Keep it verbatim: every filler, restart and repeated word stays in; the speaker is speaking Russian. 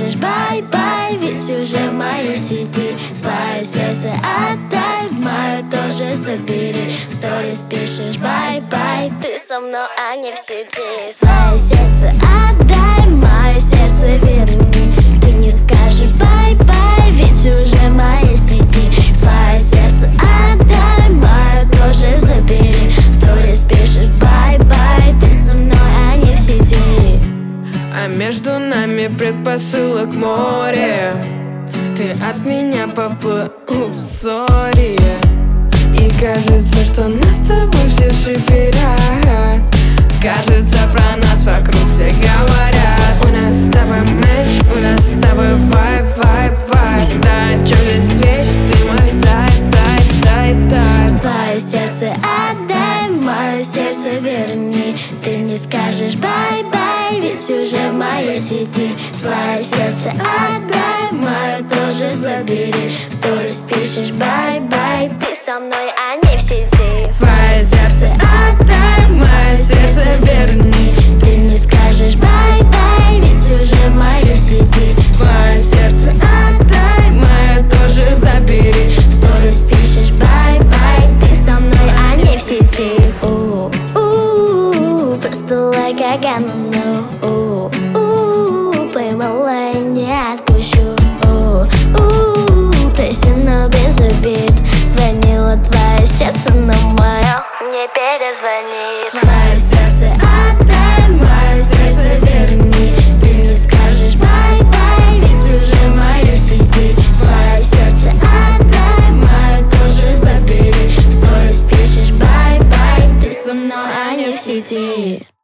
скажешь бай-бай, ведь уже в моей сети. Свое сердце отдай, мое тоже забери. В сторис пишешь бай-бай, ты со мной, а не в сети. Свое сердце отдай, мое сердце верни. Ты не скажешь бай-бай, ведь уже в моей сети. Свое сердце отдай, мое тоже забери. В сторис пишешь бай-бай, ты со мной, а не в сети. А между нами предпосылок море. Ты от меня поплыл в ссоре. И кажется, что нас с тобой все шиперят. Кажется, про нас вокруг все говорят. У нас с тобой матч, у нас с тобой вайб, вайб, вайб. Да о чем здесь речь, ты мой тайп, тайп, тайп, тайп. Свое сердце отдай, мое сердце верни. Ты не скажешь бай-бай, ведь уже в моей сети. Свое сердце отдай, мое тоже забери. В сторис пишешь бай-бай, ты со мной, а не в сети. Свое сердце отдай, мое сердце верни. Ты не скажешь бай-бай, ведь уже в моей сети. Свое сердце отдай, мое тоже забери. В сторис пишешь бай-бай, ты со мной, а не в сети. У-у-у, просто like I gotta know. У-у-у, поймала и не отпущу. У-у-у, проси, но без обид. Звонила твое сердце, но мое не перезвонит. Свое сердце отдай, мое сердце верни. Ты не скажешь бай-бай, ведь уже в моей сети. Свое сердце отдай, мое тоже забери. В сторис пишешь бай-бай, ты со мной, а не в сети.